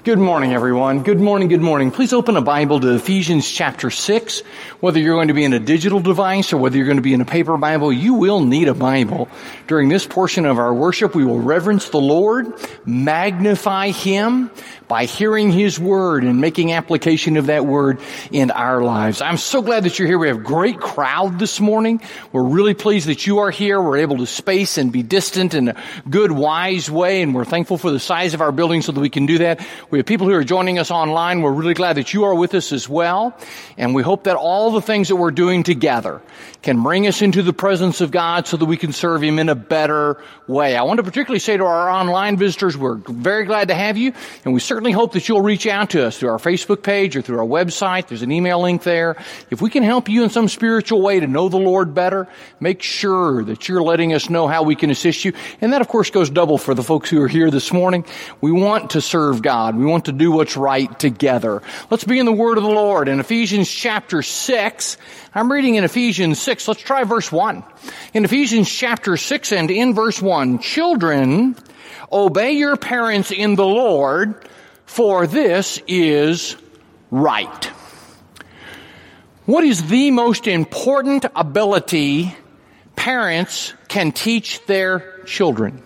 Good morning, everyone. Good morning, good morning. Please open a Bible to Ephesians chapter 6. Whether you're going to be in a digital device or whether you're going to be in a paper Bible, you will need a Bible. During this portion of our worship, we will reverence the Lord, magnify Him by hearing His Word and making application of that Word in our lives. I'm so glad that you're here. We have a great crowd this morning. We're really pleased that you are here. We're able to space and be distant in a good, wise way, and we're thankful for the size of our building so that we can do that. We have people who are joining us online. We're really glad that you are with us as well. And we hope that all the things that we're doing together can bring us into the presence of God so that we can serve Him in a better way. I want to particularly say to our online visitors, we're very glad to have you. And we certainly hope that you'll reach out to us through our Facebook page or through our website. There's an email link there. If we can help you in some spiritual way to know the Lord better, make sure that you're letting us know how we can assist you. And that, of course, goes double for the folks who are here this morning. We want to serve God. We want to do what's right together. Let's be in the Word of the Lord. In Ephesians chapter 6, I'm reading in Ephesians 6. Let's try verse 1. In Ephesians chapter 6 and in verse 1, children, obey your parents in the Lord, for this is right. What is the most important ability parents can teach their children?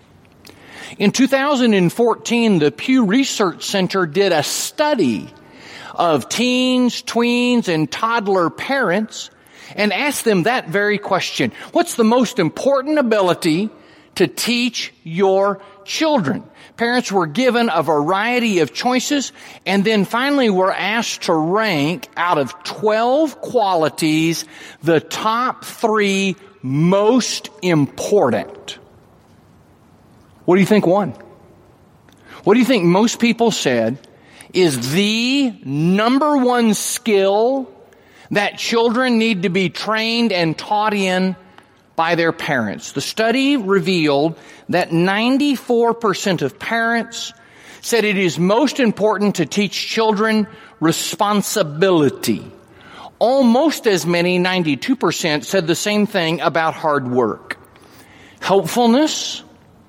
In 2014, the Pew Research Center did a study of teens, tweens, and toddler parents and asked them that very question. What's the most important ability to teach your children? Parents were given a variety of choices and then finally were asked to rank out of 12 qualities the top 3 most important. What do you think won? What do you think most people said is the number one skill that children need to be trained and taught in by their parents? The study revealed that 94% of parents said it is most important to teach children responsibility. Almost as many, 92%, said the same thing about hard work. Helpfulness,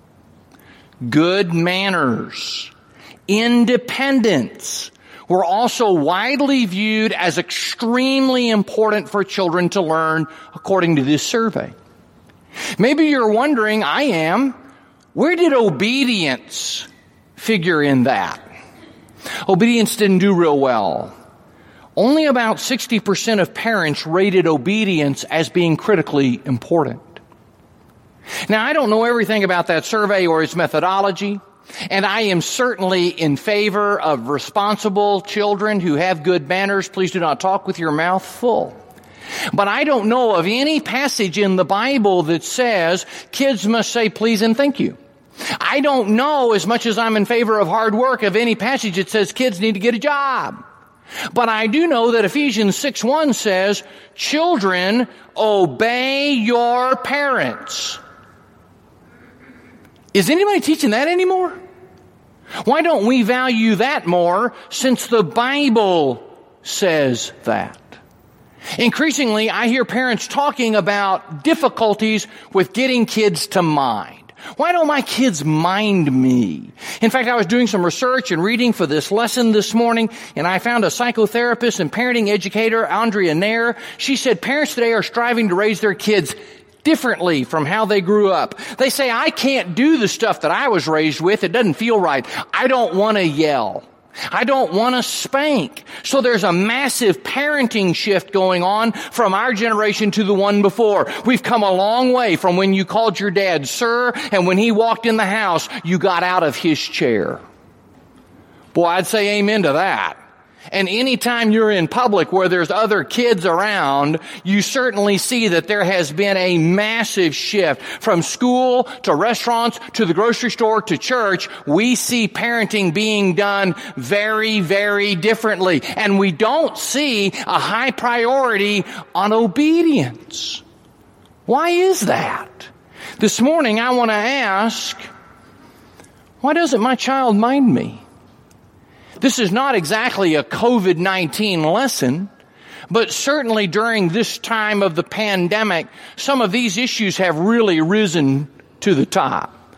good manners, independence were also widely viewed as extremely important for children to learn, according to this survey. Maybe you're wondering, I am, where did obedience figure in that? Obedience didn't do real well. Only about 60% of parents rated obedience as being critically important. Now, I don't know everything about that survey or its methodology, and I am certainly in favor of responsible children who have good manners. Please do not talk with your mouth full. But I don't know of any passage in the Bible that says kids must say please and thank you. I don't know, as much as I'm in favor of hard work, of any passage that says kids need to get a job. But I do know that Ephesians 6:1 says, children, obey your parents. Is anybody teaching that anymore? Why don't we value that more since the Bible says that? Increasingly, I hear parents talking about difficulties with getting kids to mind. Why don't my kids mind me? In fact, I was doing some research and reading for this lesson this morning, and I found a psychotherapist and parenting educator, Andrea Nair. She said parents today are striving to raise their kids differently from how they grew up. They say, I can't do the stuff that I was raised with. It doesn't feel right. I don't want to yell. I don't want to spank. So there's a massive parenting shift going on from our generation to the one before. We've come a long way from when you called your dad sir, and when he walked in the house, you got out of his chair. Boy, I'd say amen to that. And anytime you're in public where there's other kids around, you certainly see that there has been a massive shift from school to restaurants to the grocery store to church. We see parenting being done very, very differently. And we don't see a high priority on obedience. Why is that? This morning I want to ask, why doesn't my child mind me? This is not exactly a COVID-19 lesson, but certainly during this time of the pandemic, some of these issues have really risen to the top.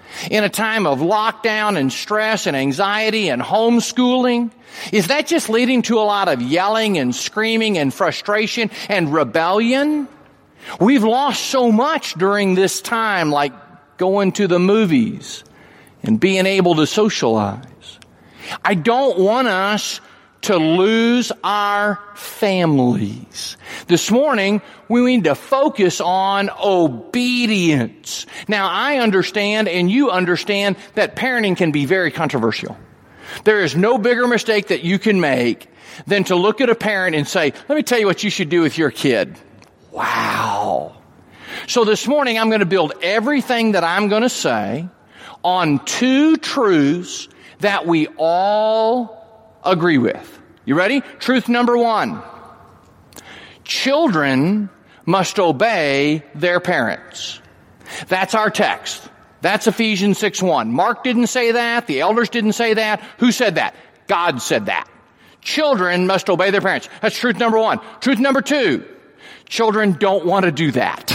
in a time of lockdown and stress and anxiety and homeschooling? Is that just leading to a lot of yelling and screaming and frustration and rebellion? We've lost so much during this time, like going to the movies and being able to socialize. I don't want us to lose our families. This morning, we need to focus on obedience. Now, I understand and you understand that parenting can be very controversial. There is no bigger mistake that you can make than to look at a parent and say, let me tell you what you should do with your kid. Wow. So this morning, I'm going to build everything that I'm going to say on two truths that we all agree with. You ready? Truth number one. Children must obey their parents. That's our text. That's Ephesians 6:1. Mark didn't say that. The elders didn't say that. Who said that? God said that. Children must obey their parents. That's truth number one. Truth number two. Children don't want to do that.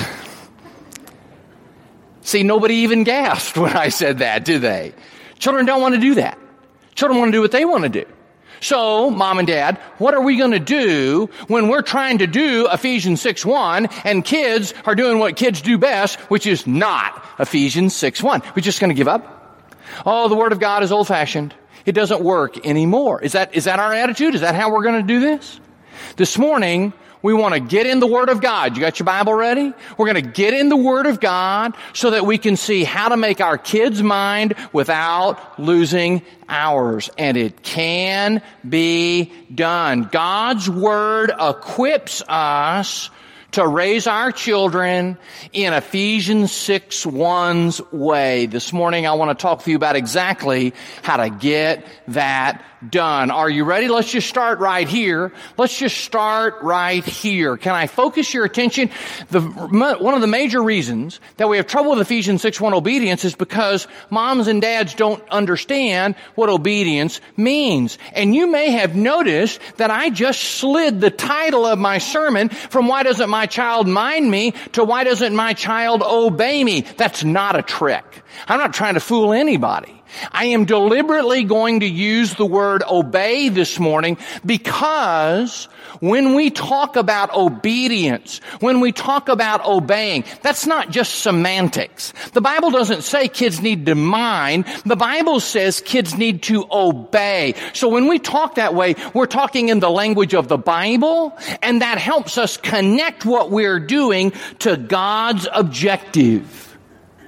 See, nobody even gasped when I said that, do they? Children don't want to do that. Children want to do what they want to do. So, mom and dad, what are we going to do when we're trying to do Ephesians 6:1 and kids are doing what kids do best, which is not Ephesians 6:1? We're just going to give up? Oh, the Word of God is old-fashioned. It doesn't work anymore. Is that our attitude? Is that how we're going to do this? This morning, we want to get in the Word of God. You got your Bible ready? We're going to get in the Word of God so that we can see how to make our kids' mind without losing ours. And it can be done. God's Word equips us to raise our children in Ephesians 6:1's way. This morning I want to talk to you about exactly how to get that done. Are you ready? Let's just start right here. Let's just start right here. Can I focus your attention? One of the major reasons that we have trouble with Ephesians 6:1 obedience is because moms and dads don't understand what obedience means. And you may have noticed that I just slid the title of my sermon from why doesn't my child mind me to why doesn't my child obey me? That's not a trick. I'm not trying to fool anybody. I am deliberately going to use the word obey this morning because when we talk about obedience, when we talk about obeying, that's not just semantics. The Bible doesn't say kids need to mind. The Bible says kids need to obey. So when we talk that way, we're talking in the language of the Bible, and that helps us connect what we're doing to God's objective.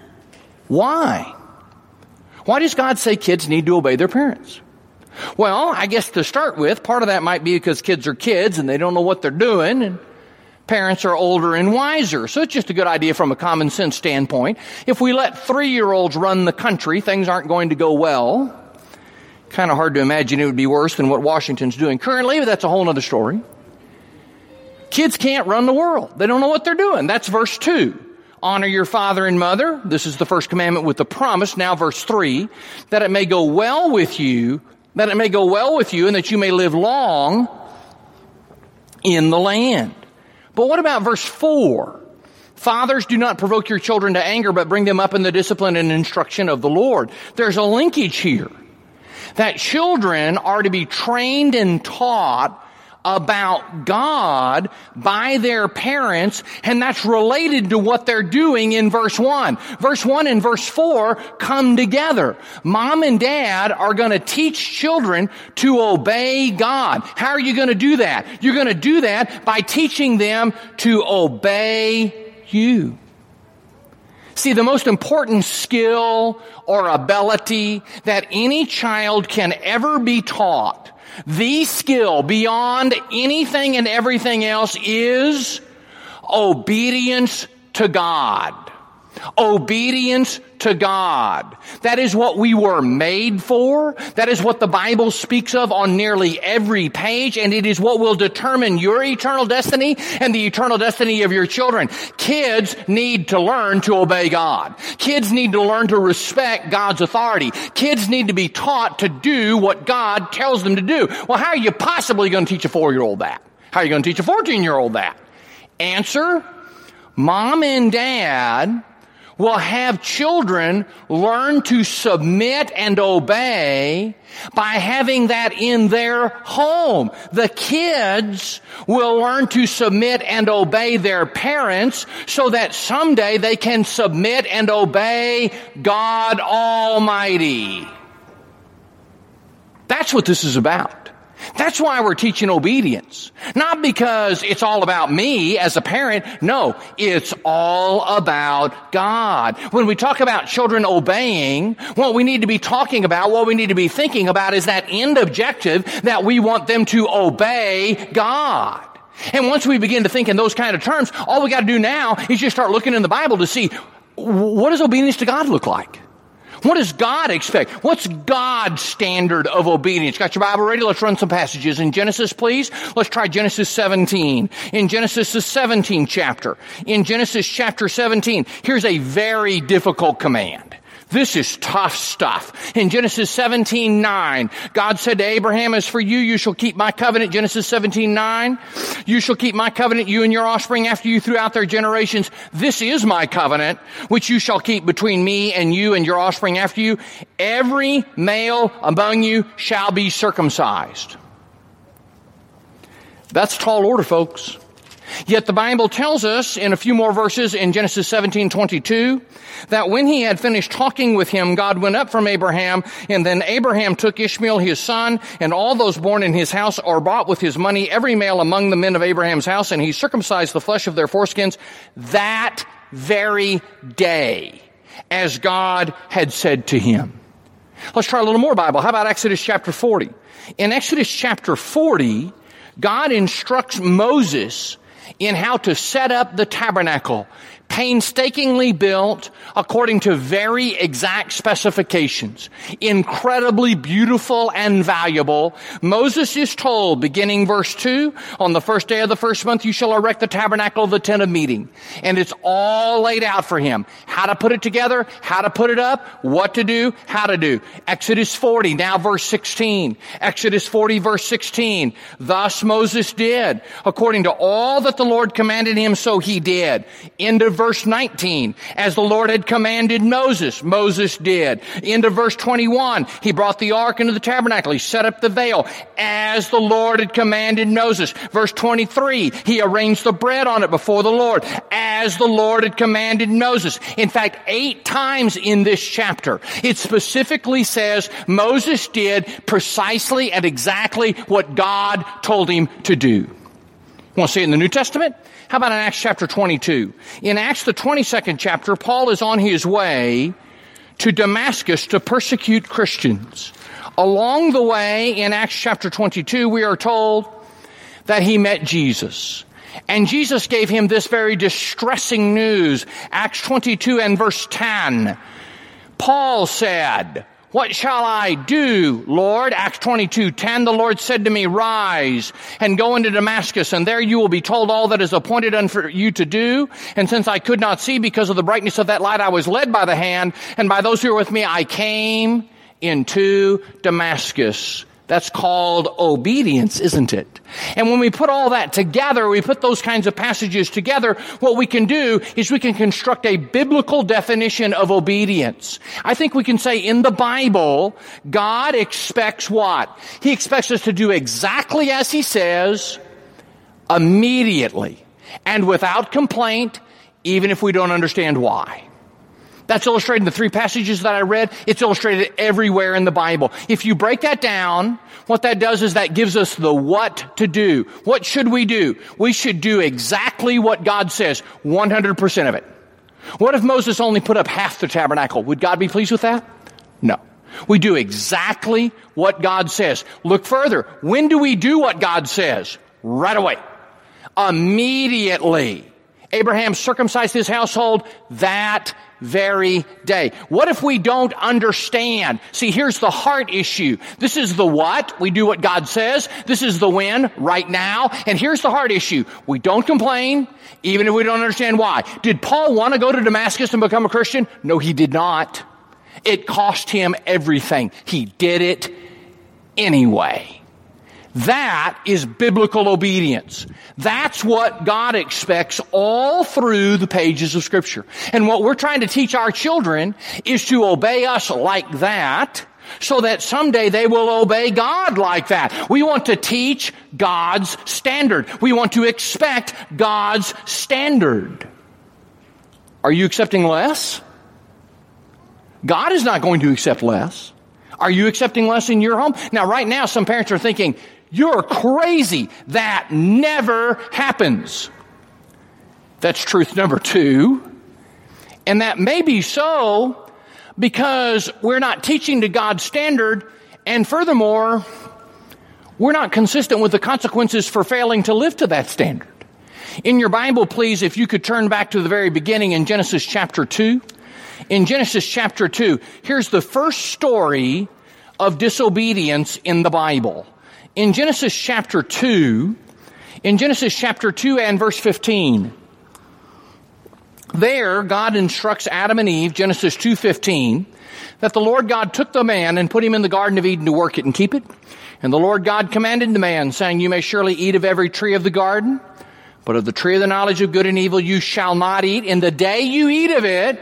Why? Why does God say kids need to obey their parents? Well, I guess to start with, part of that might be because kids are kids and they don't know what they're doing, and parents are older and wiser. So it's just a good idea from a common sense standpoint. If we let 3-year-olds run the country, things aren't going to go well. Kind of hard to imagine it would be worse than what Washington's doing currently, but that's a whole other story. Kids can't run the world. They don't know what they're doing. That's verse 2. Honor your father and mother. This is the first commandment with the promise. Now verse 3, that it may go well with you, and that you may live long in the land. But what about verse 4? Fathers, do not provoke your children to anger, but bring them up in the discipline and instruction of the Lord. There's a linkage here that children are to be trained and taught about God by their parents, and that's related to what they're doing in verse 1. Verse 1 and verse 4 come together. Mom and dad are going to teach children to obey God. How are you going to do that? You're going to do that by teaching them to obey you. See, the most important skill or ability that any child can ever be taught, the skill beyond anything and everything else, is obedience to God. Obedience to God. That is what we were made for. That is what the Bible speaks of on nearly every page, and it is what will determine your eternal destiny and the eternal destiny of your children. Kids need to learn to obey God. Kids need to learn to respect God's authority. Kids need to be taught to do what God tells them to do. Well, how are you possibly going to teach a 4-year-old that? How are you going to teach a 14-year-old that? Answer: Mom and Dad will have children learn to submit and obey by having that in their home. The kids will learn to submit and obey their parents so that someday they can submit and obey God Almighty. That's what this is about. That's why we're teaching obedience. Not because it's all about me as a parent. No, it's all about God. When we talk about children obeying, what we need to be talking about, what we need to be thinking about is that end objective that we want them to obey God. And once we begin to think in those kind of terms, all we got to do now is just start looking in the Bible to see, what does obedience to God look like? What does God expect? What's God's standard of obedience? Got your Bible ready? Let's run some passages. In Genesis, please. Let's try Genesis 17. In Genesis, the 17th chapter. In Genesis chapter 17, here's a very difficult command. This is tough stuff. In Genesis 17:9, God said to Abraham, as for you, you shall keep my covenant. Genesis 17:9, you shall keep my covenant, you and your offspring after you throughout their generations. This is my covenant, which you shall keep between me and you and your offspring after you. Every male among you shall be circumcised. That's tall order, folks. Yet the Bible tells us in a few more verses in Genesis 17:22 that when he had finished talking with him, God went up from Abraham, and then Abraham took Ishmael his son, and all those born in his house or bought with his money, every male among the men of Abraham's house, and he circumcised the flesh of their foreskins that very day, as God had said to him. Let's try a little more Bible. How about Exodus chapter 40? In Exodus chapter 40, God instructs Moses in how to set up the tabernacle, painstakingly built according to very exact specifications, incredibly beautiful and valuable. Moses is told, beginning verse 2, on the first day of the first month you shall erect the tabernacle of the tent of meeting. And it's all laid out for him. How to put it together, how to put it up, what to do, how to do. Exodus 40, now verse 16. Exodus 40, verse 16. Thus Moses did, according to all that the Lord commanded him, so he did. Into verse 19, as the Lord had commanded Moses, Moses did. Into verse 21, he brought the ark into the tabernacle. He set up the veil as the Lord had commanded Moses. Verse 23, he arranged the bread on it before the Lord as the Lord had commanded Moses. In fact, 8 times in this chapter, it specifically says Moses did precisely and exactly what God told him to do. Want to see it in the New Testament? How about in Acts chapter 22? In Acts the 22nd chapter, Paul is on his way to Damascus to persecute Christians. Along the way, in Acts chapter 22, we are told that he met Jesus. And Jesus gave him this very distressing news. Acts 22 and verse 10. Paul said, "What shall I do, Lord?" Acts 22:10, the Lord said to me, "Rise and go into Damascus, and there you will be told all that is appointed unto you to do. And since I could not see because of the brightness of that light, I was led by the hand, and by those who were with me, I came into Damascus." That's called obedience, isn't it? And when we put all that together, we put those kinds of passages together, what we can do is we can construct a biblical definition of obedience. I think we can say in the Bible, God expects what? He expects us to do exactly as he says, immediately, and without complaint, even if we don't understand why. That's illustrated in the 3 passages that I read. It's illustrated everywhere in the Bible. If you break that down, what that does is that gives us the what to do. What should we do? We should do exactly what God says, 100% of it. What if Moses only put up half the tabernacle? Would God be pleased with that? No. We do exactly what God says. Look further. When do we do what God says? Right away. Immediately. Abraham circumcised his household that very day. What if we don't understand? See, here's the heart issue. This is the what. We do what God says. This is the when, right now. And here's the heart issue. We don't complain, even if we don't understand why. Did Paul want to go to Damascus and become a Christian? No, he did not. It cost him everything. He did it anyway. That is biblical obedience. That's what God expects all through the pages of Scripture. And what we're trying to teach our children is to obey us like that, so that someday they will obey God like that. We want to teach God's standard. We want to expect God's standard. Are you accepting less? God is not going to accept less. Are you accepting less in your home? Now, right now, some parents are thinking, you're crazy. That never happens. That's truth number 2. And that may be so because we're not teaching to God's standard, and furthermore, we're not consistent with the consequences for failing to live to that standard. In your Bible, please, if you could turn back to the very beginning in Genesis chapter 2. In Genesis chapter 2, here's the first story of disobedience in the Bible. In Genesis chapter 2 and verse 15, there, God instructs Adam and Eve, Genesis 2:15, that the Lord God took the man and put him in the Garden of Eden to work it and keep it. And the Lord God commanded the man, saying, you may surely eat of every tree of the garden, but of the tree of the knowledge of good and evil you shall not eat. In the day you eat of it,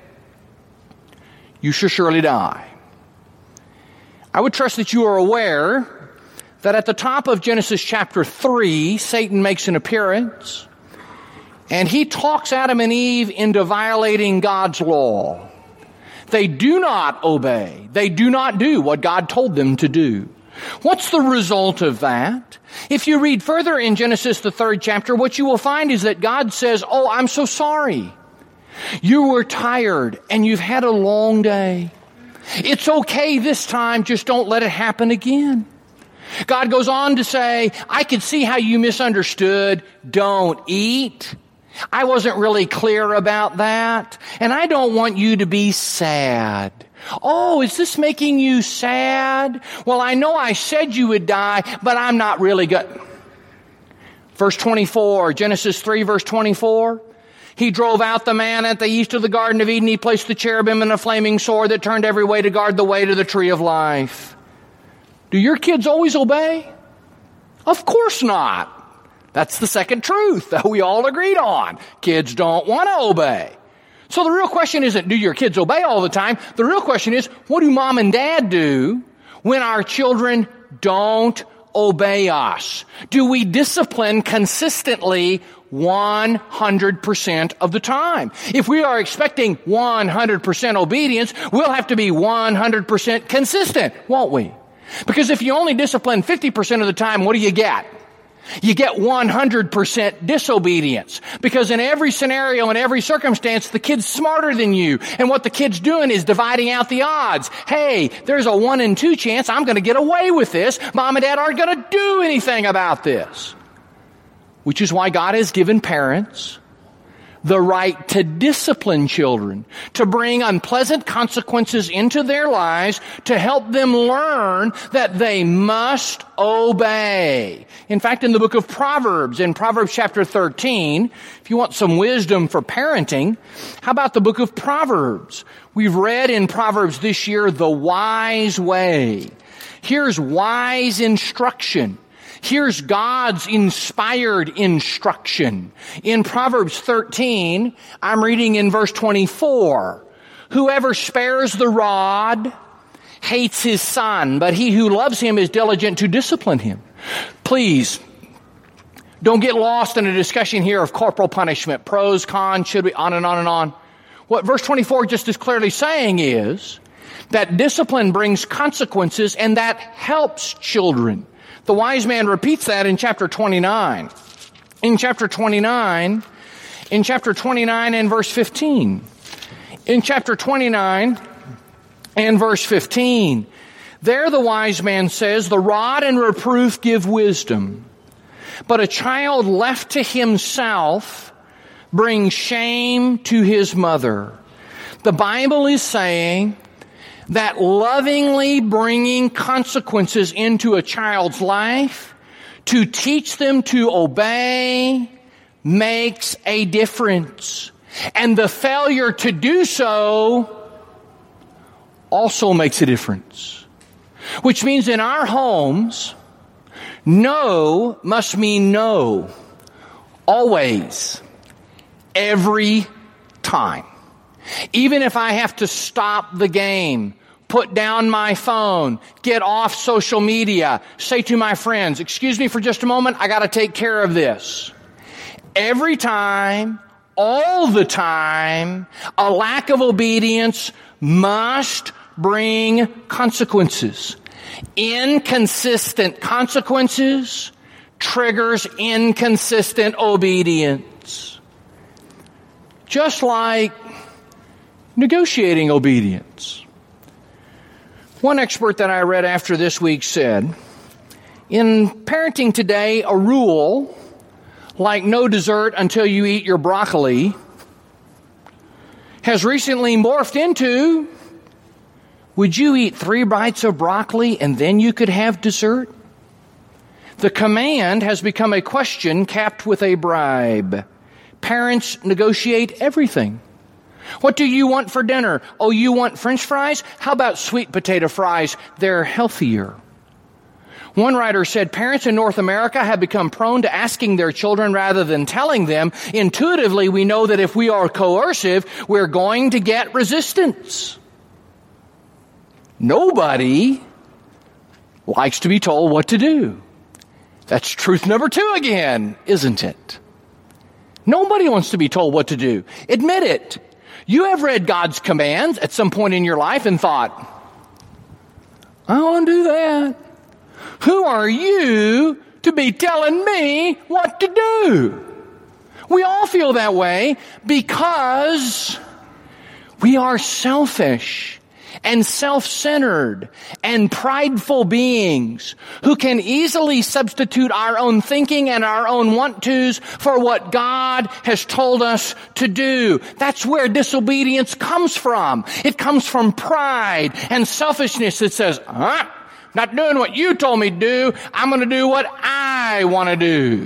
you shall surely die. I would trust that you are aware that at the top of Genesis chapter 3, Satan makes an appearance, and he talks Adam and Eve into violating God's law. They do not obey. They do not do what God told them to do. What's the result of that? If you read further in Genesis, the 3rd chapter, what you will find is that God says, oh, I'm so sorry. You were tired and you've had a long day. It's okay this time, just don't let it happen again. God goes on to say, I can see how you misunderstood. Don't eat. I wasn't really clear about that. And I don't want you to be sad. Oh, is this making you sad? Well, I know I said you would die, but I'm not really good. Verse 24, Genesis 3, verse 24. He drove out the man at the east of the Garden of Eden. He placed the cherubim and a flaming sword that turned every way to guard the way to the tree of life. Do your kids always obey? Of course not. That's the second truth that we all agreed on. Kids don't want to obey. So the real question isn't, do your kids obey all the time? The real question is, what do mom and dad do when our children don't obey us? Do we discipline consistently 100% of the time? If we are expecting 100% obedience, we'll have to be 100% consistent, won't we? Because if you only discipline 50% of the time, what do you get? You get 100% disobedience. Because in every scenario, in every circumstance, the kid's smarter than you. And what the kid's doing is dividing out the odds. Hey, there's a 1 in 2 chance I'm going to get away with this. Mom and dad aren't going to do anything about this. Which is why God has given parents the right to discipline children, to bring unpleasant consequences into their lives, to help them learn that they must obey. In fact, in the book of Proverbs, in Proverbs chapter 13, if you want some wisdom for parenting, how about the book of Proverbs? We've read in Proverbs this year, the wise way. Here's wise instruction. Here's God's inspired instruction. In Proverbs 13, I'm reading in verse 24. Whoever spares the rod hates his son, but he who loves him is diligent to discipline him. Please, don't get lost in a discussion here of corporal punishment. Pros, cons, should we, on and on and on. What verse 24 just is clearly saying is that discipline brings consequences and that helps children. The wise man repeats that in chapter 29. In chapter 29 and verse 15. In chapter 29 and verse 15, there the wise man says, the rod and reproof give wisdom, but a child left to himself brings shame to his mother. The Bible is saying that lovingly bringing consequences into a child's life to teach them to obey makes a difference. And the failure to do so also makes a difference. Which means in our homes, No must mean no. Always. Every time. Even if I have to stop the game, put down my phone, get off social media, say to my friends, excuse me for just a moment, I got to take care of this. Every time, all the time, a lack of obedience must bring consequences. Inconsistent consequences triggers inconsistent obedience. Just like negotiating obedience. One expert that I read after this week said, in parenting today, a rule like no dessert until you eat your broccoli has recently morphed into, would you eat 3 bites of broccoli and then you could have dessert? The command has become a question capped with a bribe. Parents negotiate everything. What do you want for dinner? Oh, you want French fries? How about sweet potato fries? They're healthier. One writer said, parents in North America have become prone to asking their children rather than telling them. Intuitively, we know that if we are coercive, we're going to get resistance. Nobody likes to be told what to do. That's truth number 2 again, isn't it? Nobody wants to be told what to do. Admit it. You have read God's commands at some point in your life and thought, I don't want to do that. Who are you to be telling me what to do? We all feel that way because we are selfish and self-centered and prideful beings who can easily substitute our own thinking and our own want-tos for what God has told us to do. That's where disobedience comes from. It comes from pride and selfishness that says, not doing what you told me to do. I'm going to do what I want to do.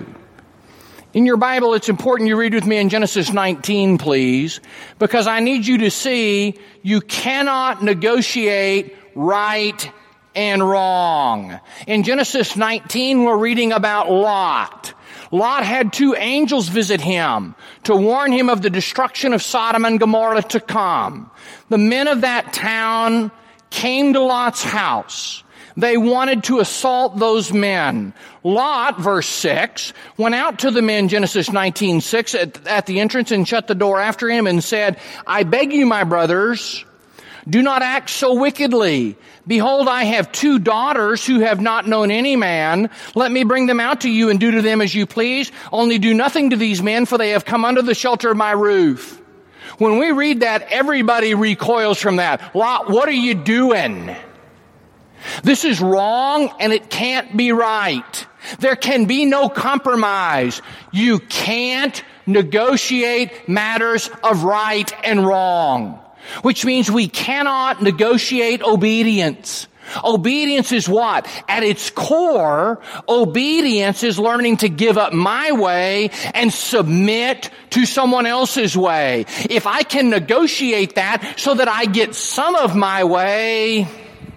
In your Bible, it's important you read with me in Genesis 19, please, because I need you to see you cannot negotiate right and wrong. In Genesis 19, we're reading about Lot. Lot had 2 angels visit him to warn him of the destruction of Sodom and Gomorrah to come. The men of that town came to Lot's house. They wanted to assault those men. Lot, verse 6, went out to the men, Genesis 19:6, at the entrance and shut the door after him and said, I beg you, my brothers, do not act so wickedly. Behold, I have 2 daughters who have not known any man. Let me bring them out to you and do to them as you please. Only do nothing to these men, for they have come under the shelter of my roof. When we read that, everybody recoils from that. Lot, what are you doing? This is wrong and it can't be right. There can be no compromise. You can't negotiate matters of right and wrong, which means we cannot negotiate obedience. Obedience is what? At its core, obedience is learning to give up my way and submit to someone else's way. If I can negotiate that so that I get some of my way,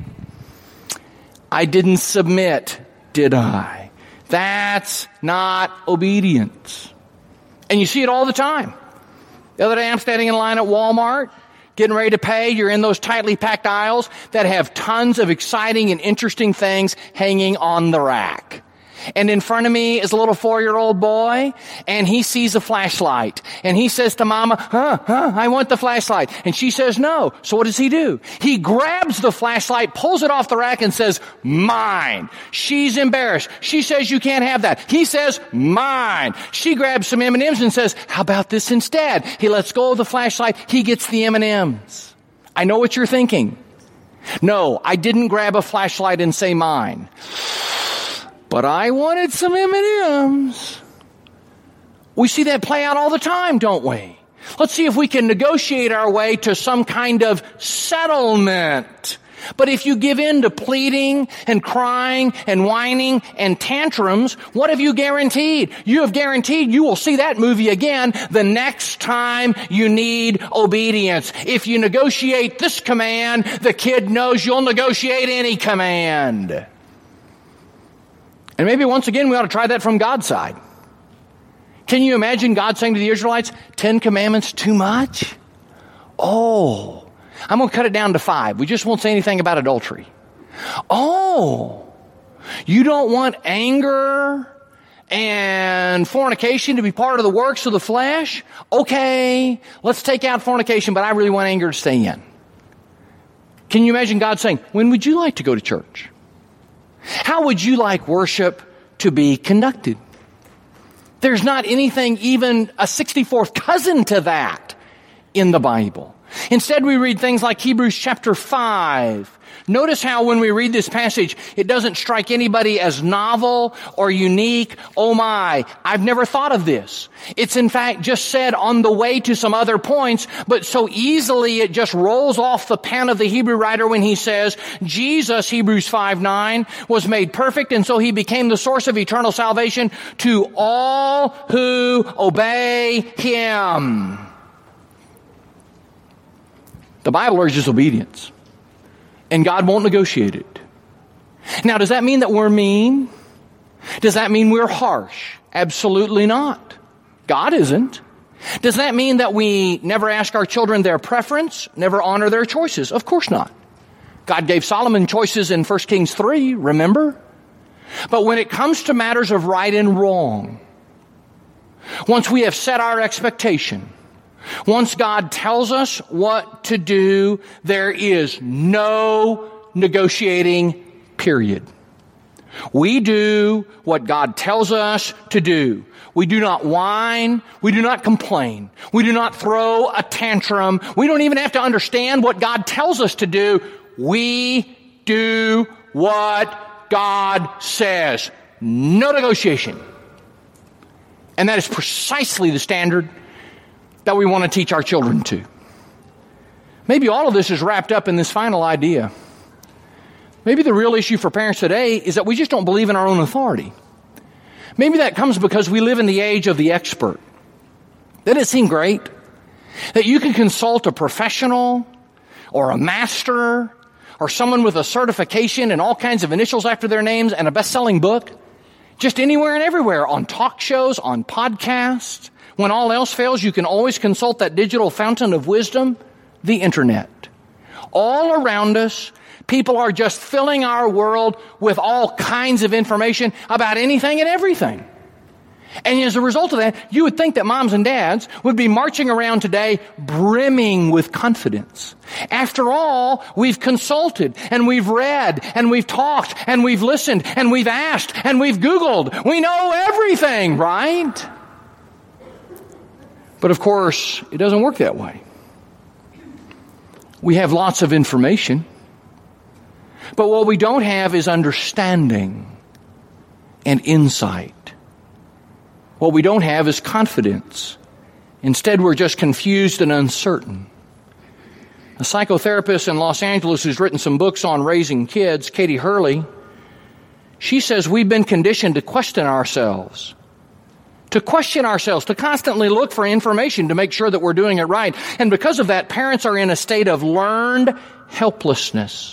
I didn't submit, did I? That's not obedience. And you see it all the time. The other day I'm standing in line at Walmart, getting ready to pay. You're in those tightly packed aisles that have tons of exciting and interesting things hanging on the rack. And in front of me is a little 4-year-old boy, and he sees a flashlight. And he says to Mama, I want the flashlight. And she says no. So what does he do? He grabs the flashlight, pulls it off the rack, and says, mine. She's embarrassed. She says you can't have that. He says, mine. She grabs some M&Ms and says, how about this instead? He lets go of the flashlight. He gets the M&Ms. I know what you're thinking. No, I didn't grab a flashlight and say mine. But I wanted some M&Ms. We see that play out all the time, don't we? Let's see if we can negotiate our way to some kind of settlement. But if you give in to pleading and crying and whining and tantrums, what have you guaranteed? You have guaranteed you will see that movie again the next time you need obedience. If you negotiate this command, the kid knows you'll negotiate any command. And maybe once again we ought to try that from God's side. Can you imagine God saying to the Israelites, 10 commandments too much? Oh, I'm going to cut it down to 5. We just won't say anything about adultery. Oh, you don't want anger and fornication to be part of the works of the flesh? Okay, let's take out fornication, but I really want anger to stay in. Can you imagine God saying, when would you like to go to church? How would you like worship to be conducted? There's not anything even a 64th cousin to that in the Bible. Instead, we read things like Hebrews chapter 5. Notice how when we read this passage, it doesn't strike anybody as novel or unique. Oh my, I've never thought of this. It's in fact just said on the way to some other points, but so easily it just rolls off the pen of the Hebrew writer when he says, Jesus, Hebrews 5:9, was made perfect, and so he became the source of eternal salvation to all who obey him. The Bible urges obedience. And God won't negotiate it. Now, does that mean that we're mean? Does that mean we're harsh? Absolutely not. God isn't. Does that mean that we never ask our children their preference, never honor their choices? Of course not. God gave Solomon choices in 1 Kings 3, remember? But when it comes to matters of right and wrong, once we have set our expectation, once God tells us what to do, there is no negotiating, period. We do what God tells us to do. We do not whine. We do not complain. We do not throw a tantrum. We don't even have to understand what God tells us to do. We do what God says. No negotiation. And that is precisely the standard that we want to teach our children to. Maybe all of this is wrapped up in this final idea. Maybe the real issue for parents today is that we just don't believe in our own authority. Maybe that comes because we live in the age of the expert. Doesn't it seem great that you can consult a professional or a master or someone with a certification and all kinds of initials after their names and a best-selling book just anywhere and everywhere, on talk shows, on podcasts? When all else fails, you can always consult that digital fountain of wisdom, the internet. All around us, people are just filling our world with all kinds of information about anything and everything. And as a result of that, you would think that moms and dads would be marching around today brimming with confidence. After all, we've consulted and we've read and we've talked and we've listened and we've asked and we've Googled. We know everything, right? But of course, it doesn't work that way. We have lots of information, but what we don't have is understanding and insight. What we don't have is confidence. Instead, we're just confused and uncertain. A psychotherapist in Los Angeles who's written some books on raising kids, Katie Hurley, she says we've been conditioned to question ourselves, to constantly look for information to make sure that we're doing it right. And because of that, parents are in a state of learned helplessness.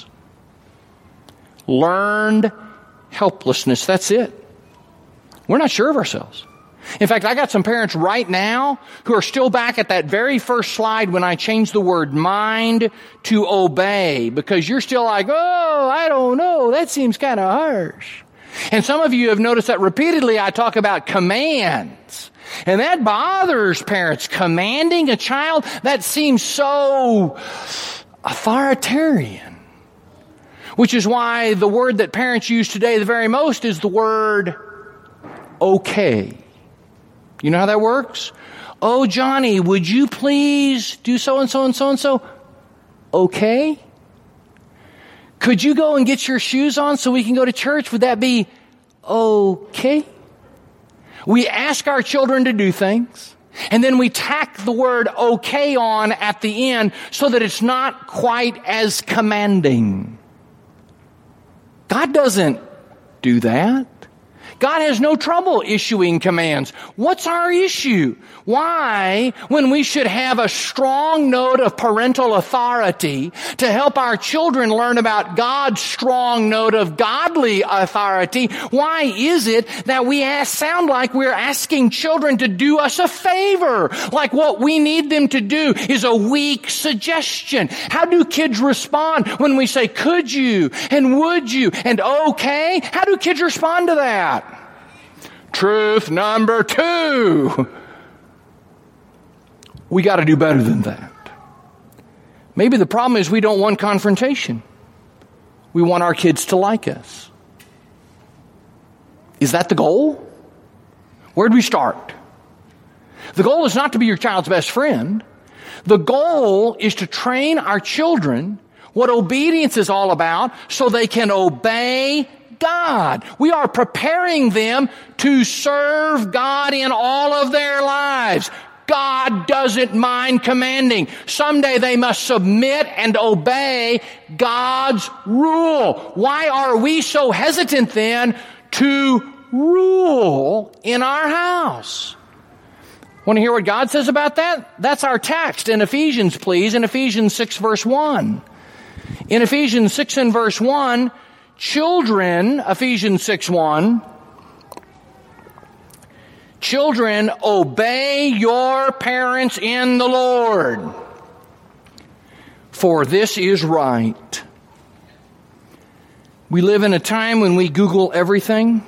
Learned helplessness. That's it. We're not sure of ourselves. In fact, I got some parents right now who are still back at that very first slide when I changed the word mind to obey, because you're still like, oh, I don't know, that seems kind of harsh. And some of you have noticed that repeatedly I talk about commands. And that bothers parents. Commanding a child, that seems so authoritarian. Which is why the word that parents use today the very most is the word okay. You know how that works? Oh, Johnny, would you please do so-and-so and so-and-so? Okay. Could you go and get your shoes on so we can go to church? Would that be okay? We ask our children to do things, and then we tack the word okay on at the end so that it's not quite as commanding. God doesn't do that. God has no trouble issuing commands. What's our issue? Why, when we should have a strong note of parental authority to help our children learn about God's strong note of godly authority, why is it that we sound like we're asking children to do us a favor? Like what we need them to do is a weak suggestion. How do kids respond when we say, could you, and would you, and okay? How do kids respond to that? Truth number 2. We got to do better than that. Maybe the problem is we don't want confrontation. We want our kids to like us. Is that the goal? Where do we start? The goal is not to be your child's best friend. The goal is to train our children what obedience is all about so they can obey God. We are preparing them to serve God in all of their lives. God doesn't mind commanding. Someday they must submit and obey God's rule. Why are we so hesitant then to rule in our house? Want to hear what God says about that? That's our text in Ephesians, please, in Ephesians 6 verse 1. In Ephesians 6 and verse 1, children, Ephesians 6:1, children, obey your parents in the Lord, for this is right. We live in a time when we Google everything,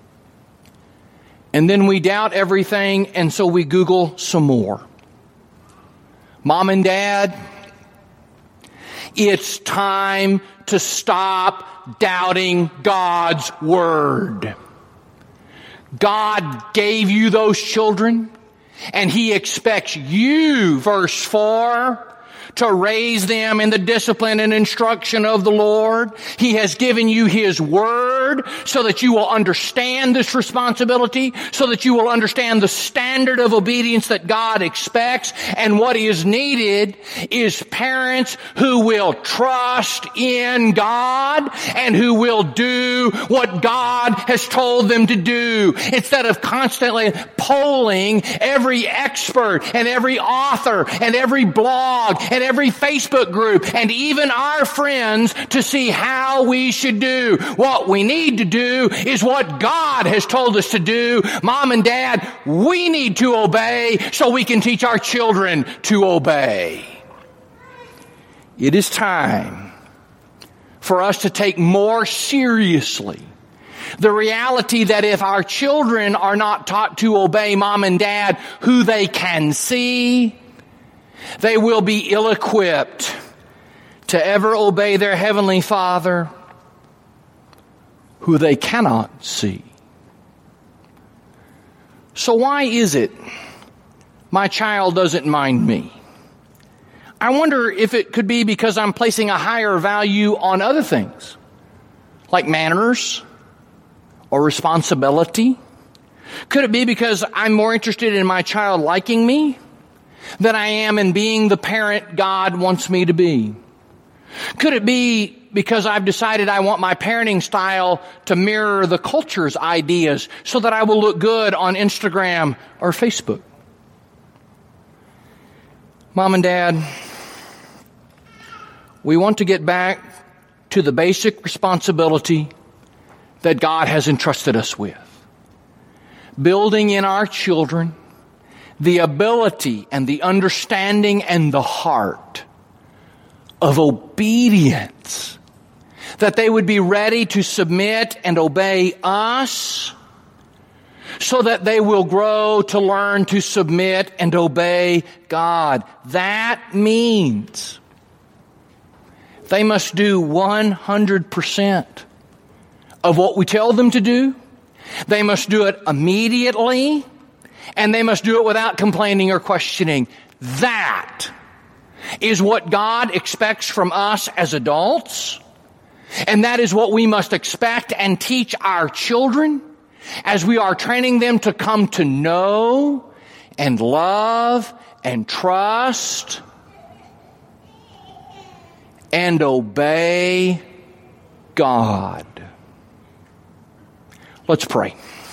and then we doubt everything, and so we Google some more. Mom and Dad, it's time to stop doubting God's word. God gave you those children, and He expects you, verse 4, to raise them in the discipline and instruction of the Lord. He has given you His word so that you will understand this responsibility, so that you will understand the standard of obedience that God expects. And what is needed is parents who will trust in God and who will do what God has told them to do, instead of constantly polling every expert and every author and every blog and every Facebook group and even our friends to see how we should do. What we need to do is what God has told us to do. Mom and Dad, we need to obey so we can teach our children to obey. It is time for us to take more seriously the reality that if our children are not taught to obey Mom and Dad, who they can see, they will be ill-equipped to ever obey their Heavenly Father, who they cannot see. So why is it my child doesn't mind me? I wonder if it could be because I'm placing a higher value on other things, like manners or responsibility. Could it be because I'm more interested in my child liking me than I am in being the parent God wants me to be? Could it be because I've decided I want my parenting style to mirror the culture's ideas so that I will look good on Instagram or Facebook? Mom and Dad, we want to get back to the basic responsibility that God has entrusted us with. Building in our children the ability and the understanding and the heart of obedience, that they would be ready to submit and obey us so that they will grow to learn to submit and obey God. That means they must do 100% of what we tell them to do. They must do it immediately, and they must do it without complaining or questioning. That is what God expects from us as adults, and that is what we must expect and teach our children as we are training them to come to know and love and trust and obey God. Let's pray.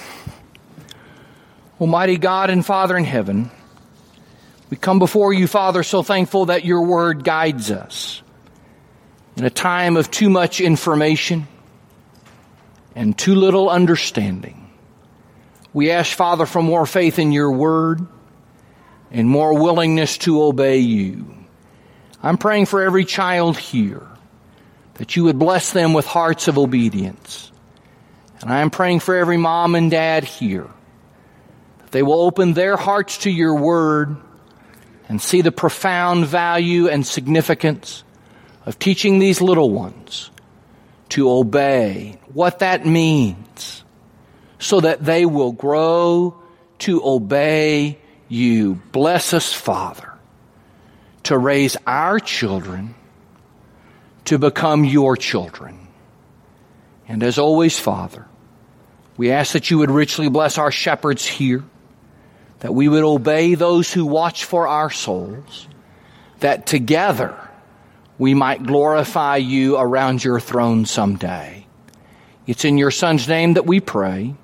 Almighty God and Father in heaven, we come before you, Father, so thankful that your word guides us. In a time of too much information and too little understanding, we ask, Father, for more faith in your word and more willingness to obey you. I'm praying for every child here, that you would bless them with hearts of obedience. And I am praying for every mom and dad here, that they will open their hearts to your word and see the profound value and significance of teaching these little ones to obey, what that means, so that they will grow to obey you. Bless us, Father, to raise our children to become your children. And as always, Father, we ask that you would richly bless our shepherds here, that we would obey those who watch for our souls, that together we might glorify you around your throne someday. It's in your Son's name that we pray,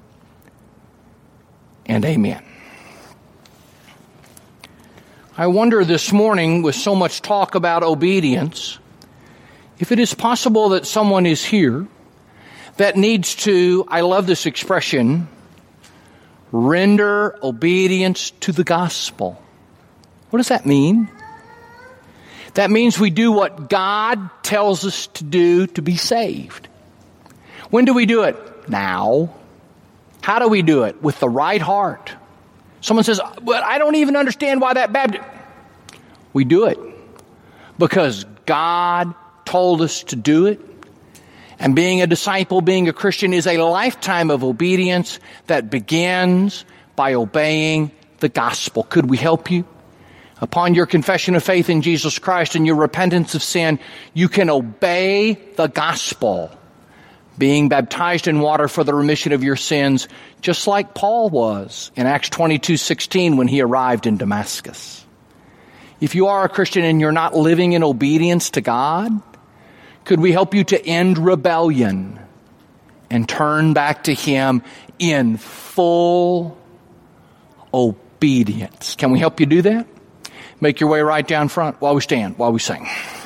and amen. I wonder this morning, with so much talk about obedience, if it is possible that someone is here that needs to, I love this expression, render obedience to the gospel. What does that mean? That means we do what God tells us to do to be saved. When do we do it? Now. How do we do it? With the right heart. Someone says, but I don't even understand why that Baptist. We do it because God told us to do it. And being a disciple, being a Christian, is a lifetime of obedience that begins by obeying the gospel. Could we help you? Upon your confession of faith in Jesus Christ and your repentance of sin, you can obey the gospel, being baptized in water for the remission of your sins, just like Paul was in Acts 22:16 when he arrived in Damascus. If you are a Christian and you're not living in obedience to God, could we help you to end rebellion and turn back to Him in full obedience? Can we help you do that? Make your way right down front while we stand, while we sing.